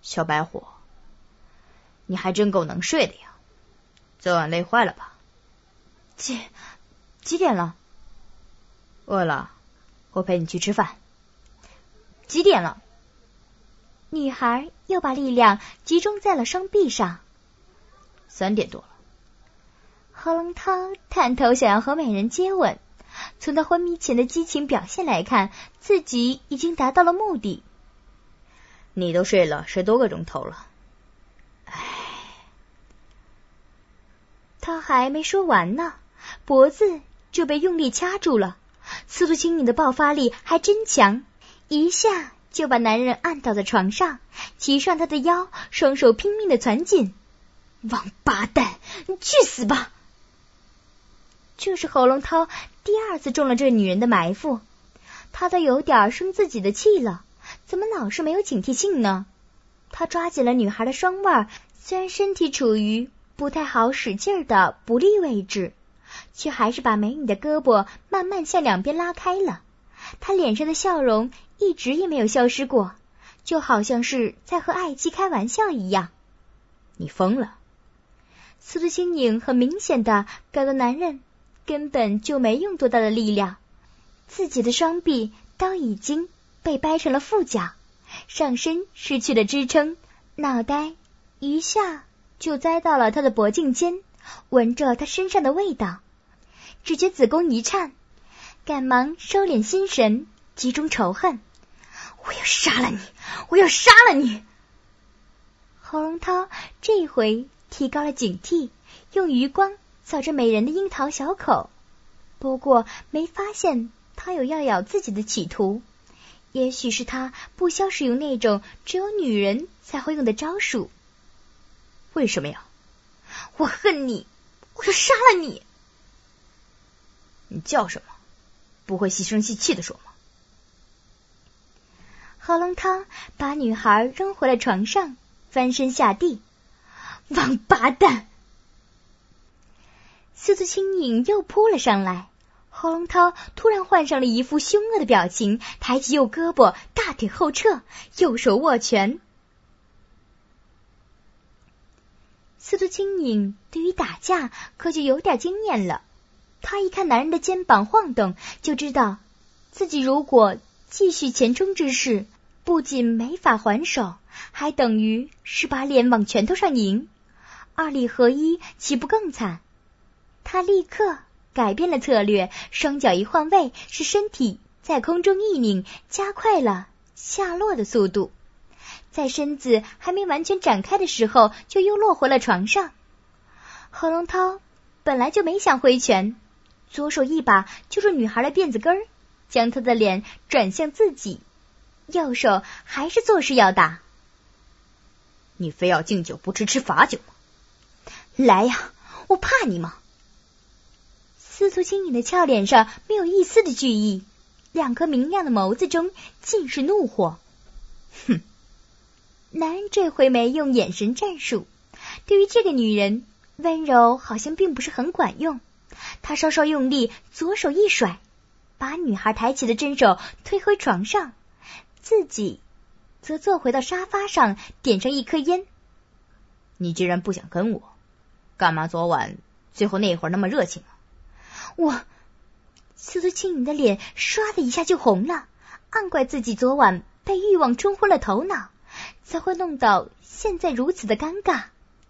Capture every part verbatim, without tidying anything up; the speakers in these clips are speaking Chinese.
小白虎，你还真够能睡的呀，昨晚累坏了吧？ 几几点了？ 饿了，我陪你去吃饭。 几点了？女孩又把力量集中在了双臂上。 三点多了。 何龙涛探头想要和美人接吻，从他昏迷前的激情表现来看，自己已经达到了目的。 你都睡了十多个钟头了。唉， 他还没说完呢，脖子就被用力掐住了。司徒青颖的爆发力还真强，一下就把男人按倒在床上，骑上他的腰，双手拼命的攒紧。王八蛋，你去死吧！这是侯龙涛第二次中了这女人的埋伏，他都有点生自己的气了，怎么老是没有警惕性呢？他抓紧了女孩的双腕，虽然身体处于不太好使劲的不利位置，却还是把美女的胳膊慢慢向两边拉开了。他脸上的笑容一直也没有消失过，就好像是在和爱妻开玩笑一样。 你疯了！ 司徒青颖很明显的感到男人根本就没用多大的力量，自己的双臂都已经被掰成了负角，上身失去了支撑，脑袋一下就栽到了他的脖颈间，闻着他身上的味道，只觉子宫一颤，赶忙收敛心神，集中仇恨。我要杀了你，我要杀了你！侯龙涛这回提高了警惕，用余光扫着美人的樱桃小口，不过没发现他有要咬自己的企图。也许是他不消使用那种只有女人才会用的招数。 为什么呀？ 我恨你，我要杀了你！ 你叫什么？不会细声细气的说吗？ 侯龙涛把女孩扔回了床上，翻身下地。王八蛋！司徒青颖又扑了上来，侯龙涛突然换上了一副凶恶的表情，抬起右胳膊，大腿后撤，右手握拳。司徒青颖对于打架可就有点经验了，他一看男人的肩膀晃动，就知道自己如果继续前冲之势，不仅没法还手，还等于是把脸往拳头上迎，二力合一岂不更惨？他立刻改变了策略，双脚一换位，使身体在空中一拧，加快了下落的速度，在身子还没完全展开的时候，就又落回了床上。何龙涛本来就没想挥拳，左手一把揪住女孩的辫子根儿，将她的脸转向自己，右手还是作势要打。 你非要敬酒不吃吃罚酒吗？ 来呀，我怕你吗？司徒青颖的俏脸上没有一丝的惧意，两颗明亮的眸子中尽是怒火。 哼！ 男人这回没用眼神战术，对于这个女人，温柔好像并不是很管用。他稍稍用力，左手一甩，把女孩抬起的真手推回床上，自己则坐回到沙发上，点上一颗烟。 你既然不想跟我，干嘛昨晚最后那会儿那么热情啊？ 我……司徒青颖的脸唰的一下就红了，暗怪自己昨晚被欲望冲昏了头脑，才会弄到现在如此的尴尬。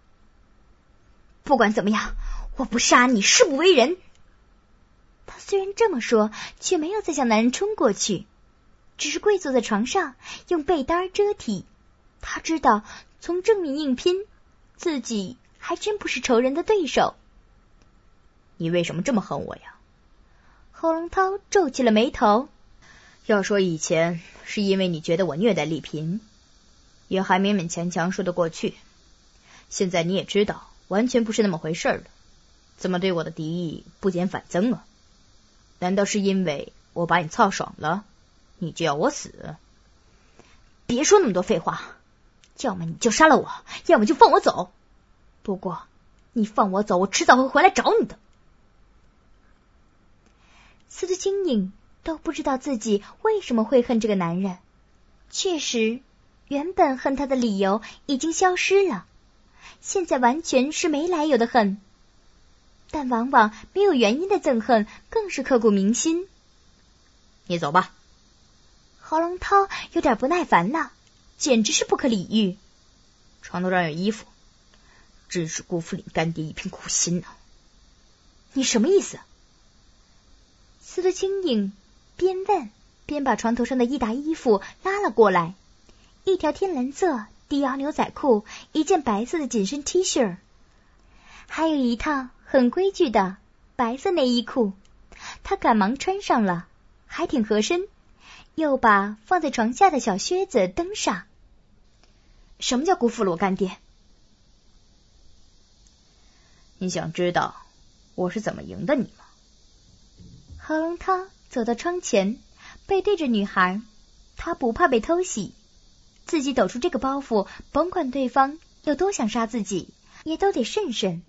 不管怎么样，我不杀你誓不为人。他虽然这么说，却没有再向男人冲过去，只是跪坐在床上，用被单遮体。他知道从正面硬拼，自己还真不是仇人的对手。 你为什么这么恨我呀？ 侯龙涛皱起了眉头。 要说以前是因为你觉得我虐待丽萍，也还勉勉强强说得过去，现在你也知道完全不是那么回事了，怎么对我的敌意不减反增啊？难道是因为我把你操爽了，你就要我死？ 别说那么多废话，要么你就杀了我，要么就放我走。不过你放我走，我迟早会回来找你的。司徒青颖都不知道自己为什么会恨这个男人，确实原本恨他的理由已经消失了，现在完全是没来由的恨。但往往没有原因的憎恨更是刻骨铭心。 你走吧。 郝龙涛有点不耐烦了，简直是不可理喻。 床头上有衣服，真是辜负你干爹一片苦心啊。 你什么意思？司徒青影边问边把床头上的一沓衣服拉了过来，一条天蓝色低腰牛仔裤，一件白色的紧身 T 恤，还有一套很规矩的白色内衣裤，他赶忙穿上了，还挺合身，又把放在床下的小靴子登上。 什么叫辜负了我干爹？你想知道我是怎么赢的你吗？ 郝龙涛走到窗前，背对着女孩，他不怕被偷袭，自己抖出这个包袱，甭管对方有多想杀自己，也都得慎慎。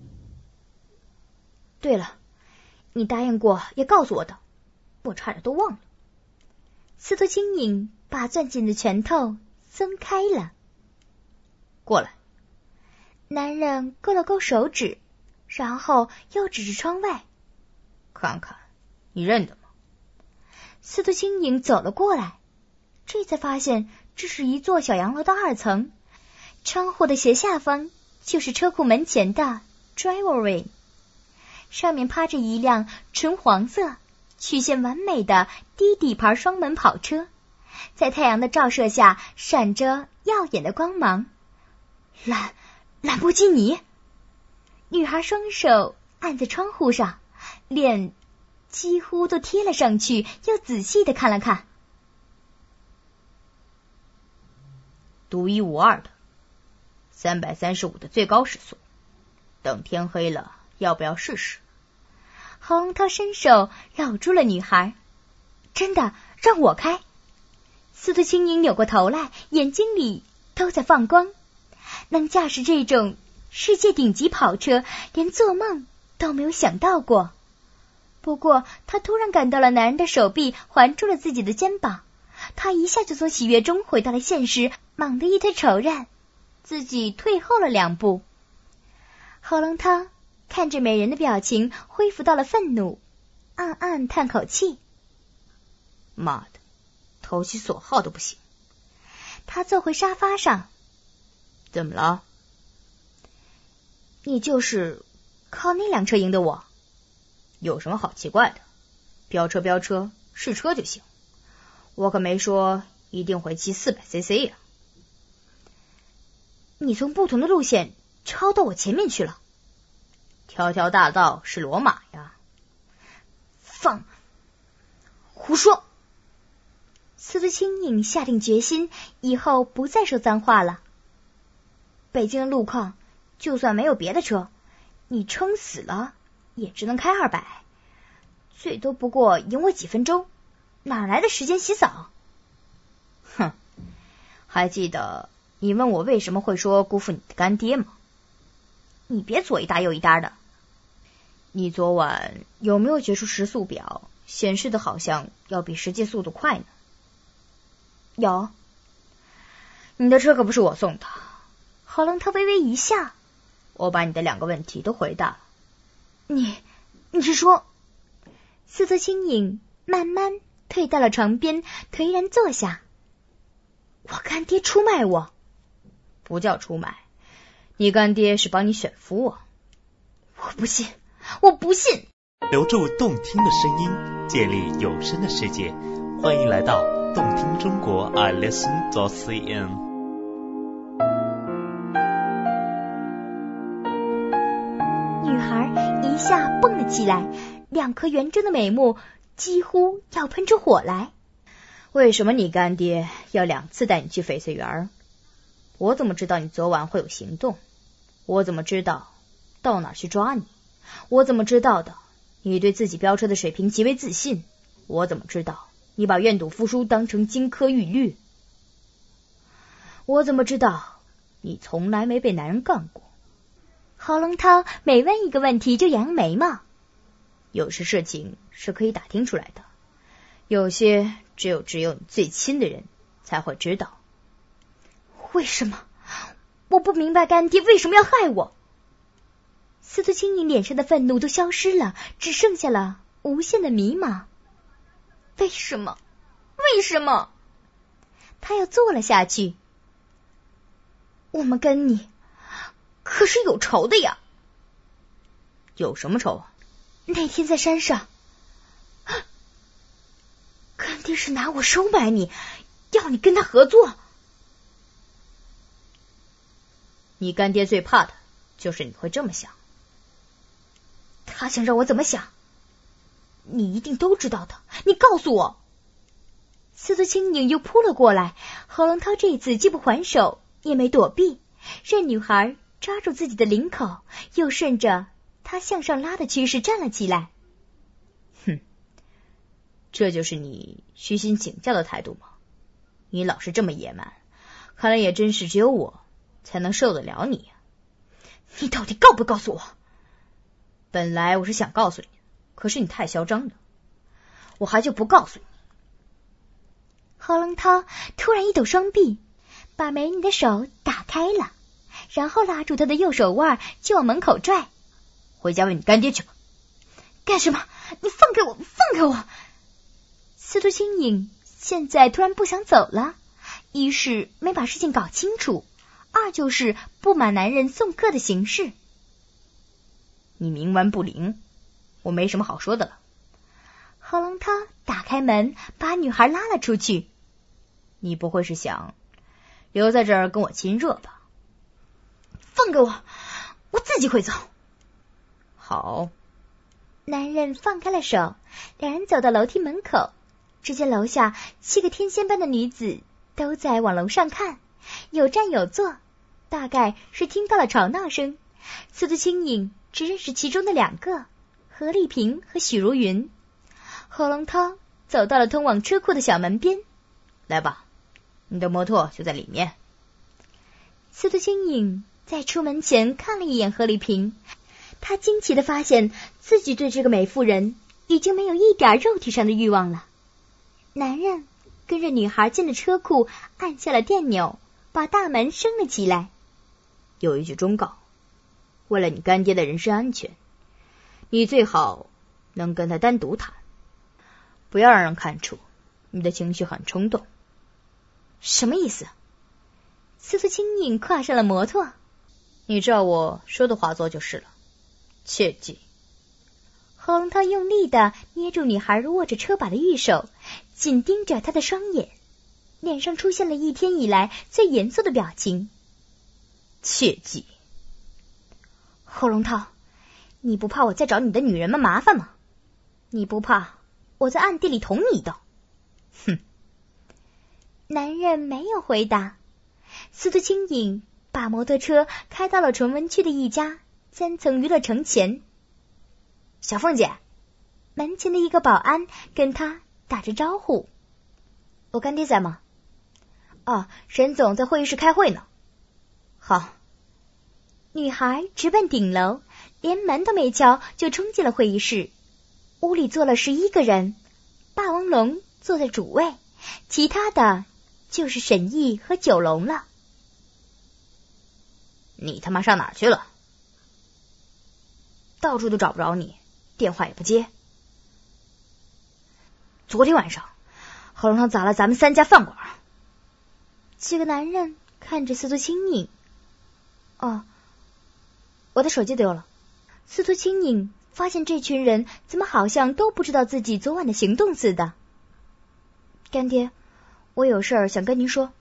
对了，你答应过要告诉我的，我差点都忘了。 司徒青影把攥紧的拳头松开了。 过来。 男人勾了勾手指，然后又指着窗外。 看看，你认得吗？ 司徒青影走了过来，这才发现这是一座小洋楼的二层，窗户的斜下方就是车库门前的 driveway， 上面趴着一辆纯黄色、曲线完美的低底盘双门跑车，在太阳的照射下闪着耀眼的光芒。 兰兰博基尼。 女孩双手按在窗户上，脸几乎都贴了上去，又仔细的看了看。 独一无二的，三百三十五的最高时速，等天黑了，要不要试试？ 郝龙涛伸手搂住了女孩。真的，让我开。司徒青影扭过头来，眼睛里都在放光。能驾驶这种世界顶级跑车，连做梦都没有想到过。不过他突然感到了男人的手臂环住了自己的肩膀，他一下就从喜悦中回到了现实，猛地一推手刃，自己退后了两步。郝龙涛看着美人的表情恢复到了愤怒，暗暗叹口气。 妈的，投其所好都不行。 他坐回沙发上。 怎么了？ 你就是靠那辆车赢的我。 有什么好奇怪的？飙车飙车，试车就行。我可没说一定会骑 四百 C C 呀。 你从不同的路线超到我前面去了。 条条大道是罗马呀。 放胡说。司徒青影下定决心，以后不再说脏话了。北京的路况，就算没有别的车，你撑死了也只能开二百，最多不过赢我几分钟，哪来的时间洗澡？ 哼，还记得你问我为什么会说辜负你的干爹吗？ 你别左一搭右一搭的。 你昨晚有没有觉出时速表显示的好像要比实际速度快呢？ 有。 你的车可不是我送的。 郝龙涛微微一笑。 我把你的两个问题都回答了。 你你是说？司徒青影慢慢退到了床边，颓然坐下。我干爹出卖我。 不叫出卖，你干爹是帮你选夫啊。 我不信，我不信。 留住动听的声音，建立有声的世界，欢迎来到动听中国 I listen dot c n。 女孩一下蹦了起来，两颗圆睁的美目几乎要喷出火来。 为什么你干爹要两次带你去翡翠园？我怎么知道你昨晚会有行动？我怎么知道到哪去抓你？我怎么知道的你对自己飙车的水平极为自信？我怎么知道你把愿赌服输当成金科玉律？我怎么知道你从来没被男人干过？ 郝龙涛每问一个问题就扬眉毛。 有些事情是可以打听出来的，有些只有只有你最亲的人才会知道。 为什么？我不明白干爹为什么要害我。司徒青宁脸上的愤怒都消失了，只剩下了无限的迷茫。为什么？为什么？他又坐了下去。我们跟你可是有仇的呀。 有什么仇啊？ 那天在山上，干爹是拿我收买你，要你跟他合作。 你干爹最怕的就是你会这么想。 他想让我怎么想？你一定都知道的，你告诉我。司徒青宁又扑了过来，何龙涛这次既不还手，也没躲避，任女孩抓住自己的领口，又顺着他向上拉的趋势站了起来。 哼，这就是你虚心请教的态度吗？你老是这么野蛮，看来也真是只有我才能受得了你呀。 你到底告不告诉我？ 本来我是想告诉你，可是你太嚣张了，我还就不告诉你。 何龙涛突然一抖双臂，把美女的手打开了，然后拉住她的右手腕就往门口拽。 回家问你干爹去吧。 干什么？你放开我，放开我！司徒青颖现在突然不想走了，一是没把事情搞清楚，二就是不满男人送客的形式。 你冥顽不灵，我没什么好说的了。 何龙涛打开门，把女孩拉了出去。 你不会是想留在这儿跟我亲热吧？ 放开我，我自己会走。 好。 男人放开了手，两人走到楼梯门口，只见楼下七个天仙般的女子都在往楼上看，有站有坐，大概是听到了吵闹声。司徒青颖只认识其中的两个，何丽萍和许如云。何龙涛走到了通往车库的小门边。 来吧，你的摩托就在里面。 司徒青颖在出门前看了一眼何丽萍，他惊奇地发现自己对这个美妇人已经没有一点肉体上的欲望了。男人跟着女孩进了车库，按下了电钮，把大门升了起来。 有一句忠告，为了你干爹的人身安全，你最好能跟他单独谈，不要让人看出你的情绪很冲动。 什么意思？司徒青颖跨上了摩托。 你照我说的话做就是了，切记。 何龙涛用力地捏住女孩握着车把的玉手，紧盯着她的双眼，脸上出现了一天以来最严肃的表情。 切记。 何龙涛，你不怕我再找你的女人们麻烦吗？你不怕我在暗地里捅你一刀？ 哼。 男人没有回答。司徒青颖把摩托车开到了崇文区的一家三层娱乐城前。小凤姐，门前的一个保安跟他打着招呼。 我干爹在吗？ 哦，沈总在会议室开会呢。 好。 女孩直奔顶楼，连门都没敲就冲进了会议室。屋里坐了十一个人，霸王龙坐在主位，其他的就是沈毅和九龙了。 你他妈上哪儿去了？到处都找不着你，电话也不接。昨天晚上何龙涛砸了咱们三家饭馆。 几个男人看着司徒青颖。哦，我的手机丢了。司徒青颖发现这群人怎么好像都不知道自己昨晚的行动似的。干爹，我有事儿想跟您说。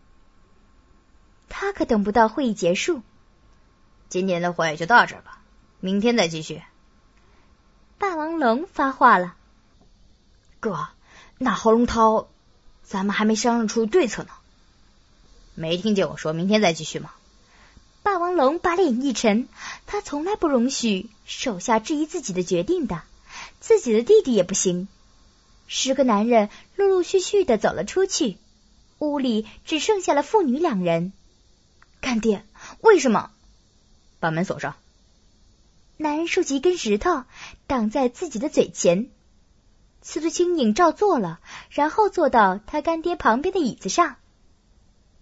他可等不到会议结束。 今天的会就到这儿吧，明天再继续。 霸王龙发话了。 哥，那何龙涛咱们还没商量出对策呢。没听见我说明天再继续吗？ 霸王龙把脸一沉，他从来不容许手下质疑自己的决定的，自己的弟弟也不行。十个男人陆陆续续的走了出去，屋里只剩下了父女两人。 干爹，为什么？把门锁上。 男人竖起一根石头挡在自己的嘴前。司徒青颖照做了，然后坐到他干爹旁边的椅子上。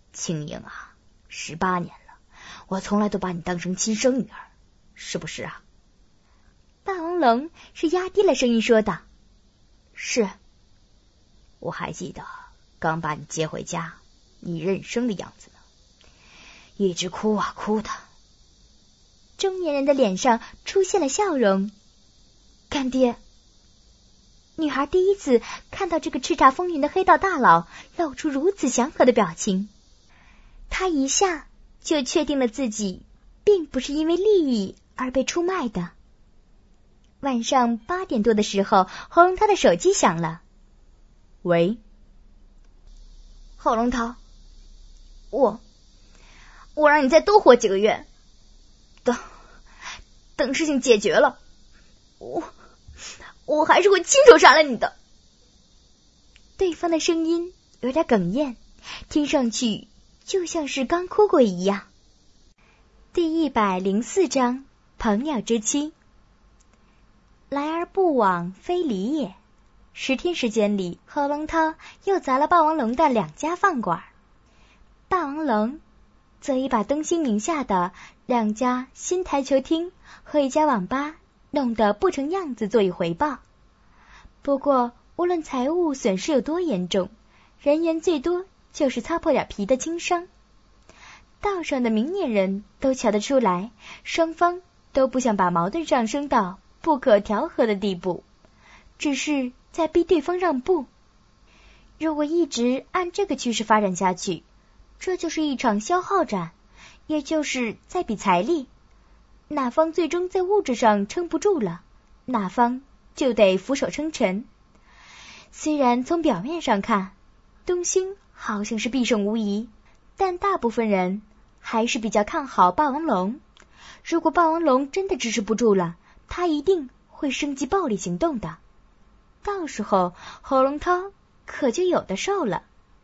青莹啊，十八年了，我从来都把你当成亲生女儿，是不是啊？ 霸王龙是压低了声音说道。 是。我还记得刚把你接回家，你认生的样子呢，一直哭啊哭的。 中年人的脸上出现了笑容。干爹。女孩第一次看到这个叱咤风云的黑道大佬露出如此祥和的表情，她一下就确定了自己并不是因为利益而被出卖的。晚上八点多的时候，侯龙涛的手机响了。 喂， 侯龙涛，我我让你再多活几个月，等等事情解决了，我我还是会亲手杀了你的。对方的声音有点哽咽，听上去就像是刚哭过一样。第一百零四章，朋友之妻。来而不往非礼也。十天时间里，侯龙涛又砸了霸王龙的两家饭馆，霸王龙则已把东兴名下的两家新台球厅和一家网吧弄得不成样子作以回报。不过无论财务损失有多严重，人员最多就是擦破点皮的轻伤。道上的明眼人都瞧得出来，双方都不想把矛盾上升到不可调和的地步，只是在逼对方让步。如果一直按这个趋势发展下去，这就是一场消耗战，也就是在比财力，哪方最终在物质上撑不住了，哪方就得俯首称臣。虽然从表面上看，东兴好像是必胜无疑，但大部分人还是比较看好霸王龙。如果霸王龙真的支持不住了，他一定会升级暴力行动的，到时候侯龙涛可就有的受了。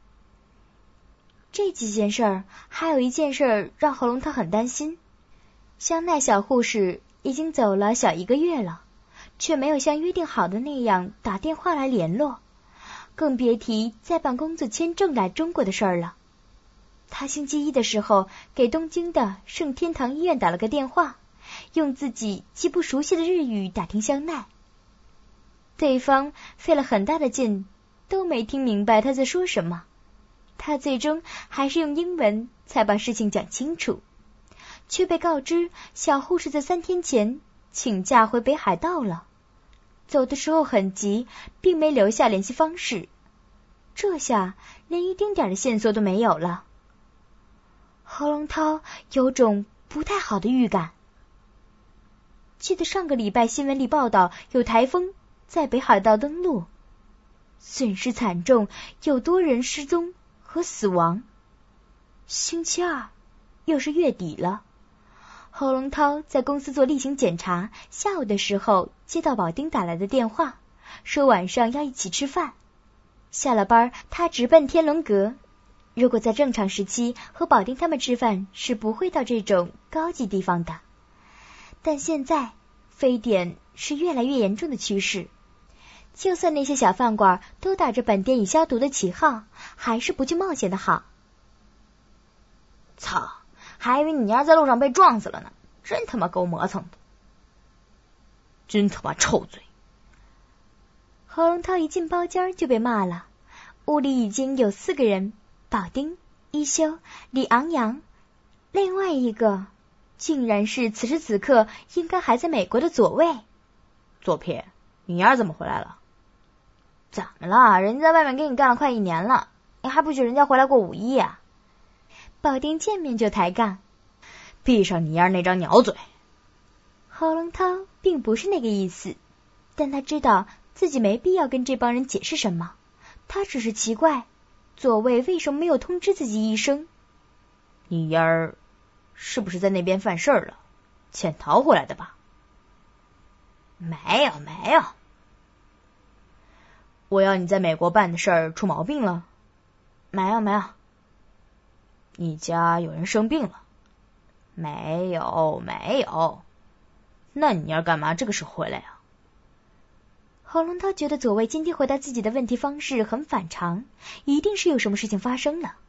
这几件事儿，还有一件事儿让侯龙涛很担心。香奈小护士已经走了小一个月了，却没有像约定好的那样打电话来联络，更别提再办工作签证来中国的事儿了。他星期一的时候给东京的圣天堂医院打了个电话，用自己极不熟悉的日语打听香奈。对方费了很大的劲，都没听明白他在说什么。他最终还是用英文才把事情讲清楚，却被告知小护士在三天前请假回北海道了，走的时候很急，并没留下联系方式。这下连一丁点的线索都没有了。侯龙涛有种不太好的预感。记得上个礼拜新闻里报道有台风在北海道登陆，损失惨重，有多人失踪和死亡。星期二又是月底了，侯龙涛在公司做例行检查，下午的时候接到保丁打来的电话，说晚上要一起吃饭。下了班他直奔天龙阁，如果在正常时期和保丁他们吃饭是不会到这种高级地方的，但现在非典是越来越严重的趋势，就算那些小饭馆都打着本店以消毒的旗号，还是不去冒险的好。 操，还以为你丫在路上被撞死了呢，真他妈够磨蹭的，真他妈臭嘴。 侯龙涛一进包间就被骂了，屋里已经有四个人，保丁、一休、李昂扬，另外一个竟然是此时此刻应该还在美国的左卫。 左撇，你丫怎么回来了？怎么了？人家在外面给你干了快一年了，你还不许人家回来过五一啊？ 保丁见面就抬杠， 闭上你丫那张鸟嘴。 侯龙涛并不是那个意思，但他知道自己没必要跟这帮人解释什么，他只是奇怪左卫为什么没有通知自己一声。 你丫儿是不是在那边犯事儿了，潜逃回来的吧？没有没有。我要你在美国办的事儿出毛病了？没有没有。你家有人生病了？没有没有。那你要干嘛这个时候回来啊？ 侯龙涛觉得左卫今天回答自己的问题方式很反常，一定是有什么事情发生了。